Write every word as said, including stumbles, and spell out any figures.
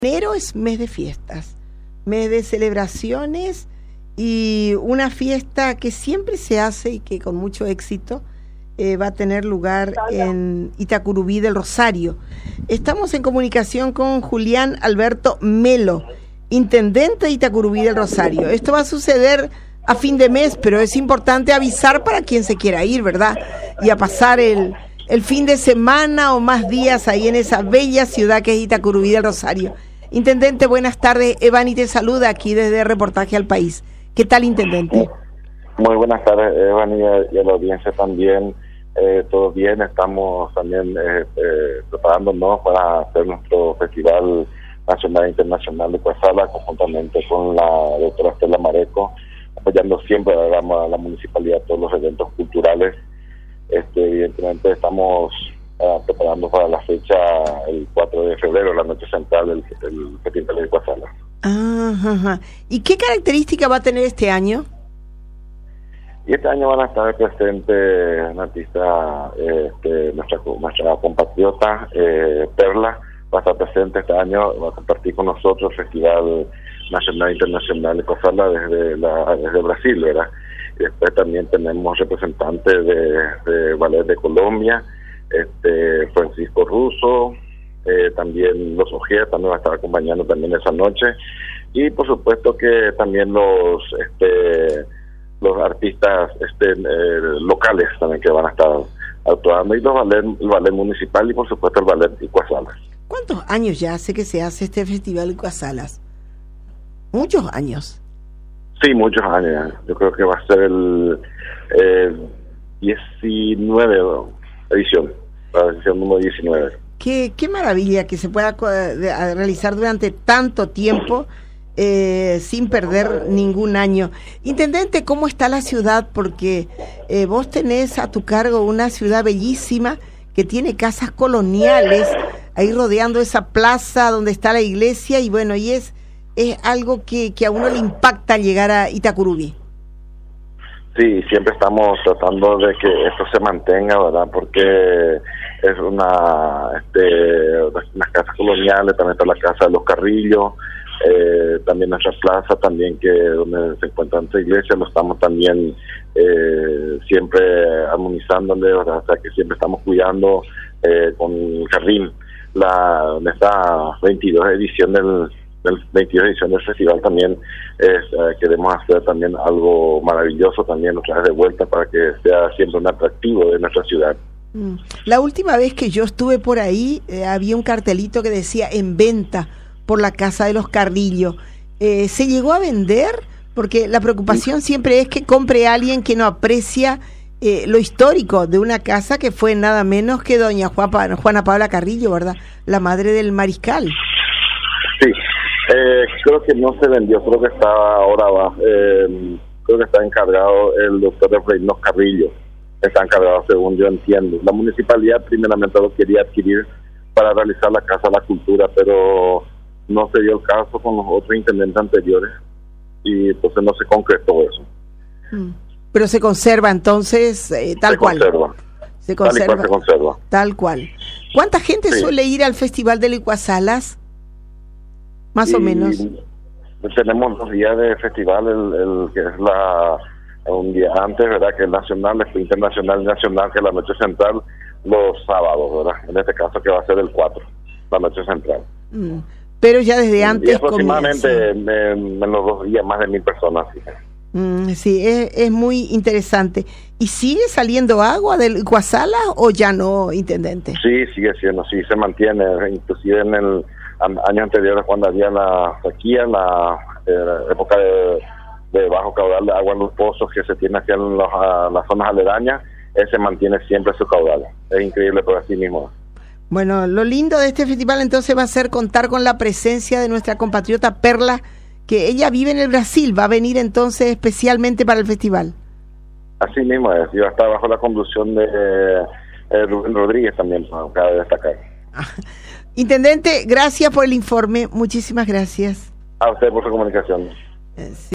Enero es mes de fiestas, mes de celebraciones y una fiesta que siempre se hace y que con mucho éxito eh, va a tener lugar en Itacurubí del Rosario. Estamos en comunicación con Julián Alberto Melo, intendente de Itacurubí del Rosario. Esto va a suceder a fin de mes, pero es importante avisar para quien se quiera ir, ¿verdad? Y a pasar el, el fin de semana o más días ahí en esa bella ciudad que es Itacurubí del Rosario. Intendente, buenas tardes. Evani te saluda aquí desde Reportaje al País. ¿Qué tal, intendente? Muy buenas tardes, Evani, y a la audiencia también. Eh, todo bien, estamos también eh, eh, preparándonos para hacer nuestro Festival Nacional e Internacional de Cuasala, conjuntamente con la doctora Estela Mareco, apoyando siempre a la, a la municipalidad todos los eventos culturales. Este, evidentemente estamos Uh, preparando para la fecha el cuatro de febrero, la noche central del, del Festival de Cuasala. Ajá. ¿Y qué característica va a tener este año? Y este año van a estar presentes una artista, este, nuestra, nuestra compatriota eh, Perla, va a estar presente este año, va a compartir con nosotros el Festival Nacional e Internacional de Cuasala desde, la, desde Brasil, ¿verdad? Y después también tenemos representantes de, de Ballet de Colombia, este Francisco Russo, eh, también los Ojea también va a estar acompañando también esa noche, y por supuesto que también los este los artistas este eh, locales también que van a estar actuando, y los ballet, el ballet municipal y por supuesto el ballet Icuasalas. ¿Cuántos años ya hace que se hace este festival Icuasalas? Muchos años. Sí, muchos años. Yo creo que va a ser el eh, diecinueve edición, la edición número diecinueve. Qué, qué maravilla que se pueda realizar durante tanto tiempo eh, sin perder ningún año. Intendente, ¿cómo está la ciudad? Porque eh, vos tenés a tu cargo una ciudad bellísima que tiene casas coloniales ahí rodeando esa plaza donde está la iglesia, y bueno, y es, es algo que, que a uno le impacta al llegar a Itacurubí. Sí, siempre estamos tratando de que esto se mantenga, ¿verdad? Porque es una, este, unas casas coloniales, también está la casa de los Carrillos, eh, también nuestra plaza, también que donde se encuentra nuestra iglesia, lo estamos también eh, siempre armonizándole, ¿verdad? O sea que siempre estamos cuidando eh, con el jardín, la, donde está veintidós edición del del veintidós edición del festival. También es, eh, queremos hacer también algo maravilloso también otra vez de vuelta para que sea siempre un atractivo de nuestra ciudad. Mm. La última vez que yo estuve por ahí eh, había un cartelito que decía en venta por la casa de los Carrillos. Eh, ¿se llegó a vender? Porque la preocupación siempre es que compre alguien que no aprecia eh, lo histórico de una casa que fue nada menos que doña Juana, Juana Paula Carrillo, ¿verdad? La madre del mariscal. Sí. Eh, creo que no se vendió, creo que está ahora va, eh, creo que está encargado el doctor Efraín Carrillo, está encargado según yo entiendo. La municipalidad primeramente lo quería adquirir para realizar la Casa de la Cultura, pero no se dio el caso con los otros intendentes anteriores y entonces no se concretó eso. Mm. Pero se conserva entonces eh, tal se cual. Conserva. Se conserva. Tal y cual se conserva. Tal cual. ¿Cuánta gente sí. suele ir al Festival de Icuasalas? Más y o menos. Tenemos los días de festival, el, el que es la un día antes, ¿verdad? Que es nacional, es internacional y nacional, que es la noche central, los sábados, ¿verdad? En este caso que va a ser el cuatro, la noche central. Mm. Pero ya desde antes. Y aproximadamente en, en los dos días más de mil personas. Sí, mm, sí es, es muy interesante. ¿Y sigue saliendo agua del Icuasala o ya no, intendente? Sí, sigue siendo, sí, se mantiene, inclusive en el años anteriores cuando había la sequía, la eh, época de, de bajo caudal de agua en los pozos que se tiene aquí en los, a, las zonas aledañas, ese mantiene siempre su caudal. Es increíble por así mismo. Bueno, lo lindo de este festival entonces va a ser contar con la presencia de nuestra compatriota Perla, que ella vive en el Brasil, va a venir entonces especialmente para el festival. Así mismo es, y va a estar bajo la conducción de eh, Rubén Rodríguez también, cabe destacar. Intendente, gracias por el informe, muchísimas gracias. A usted por su comunicación. Eh, sí.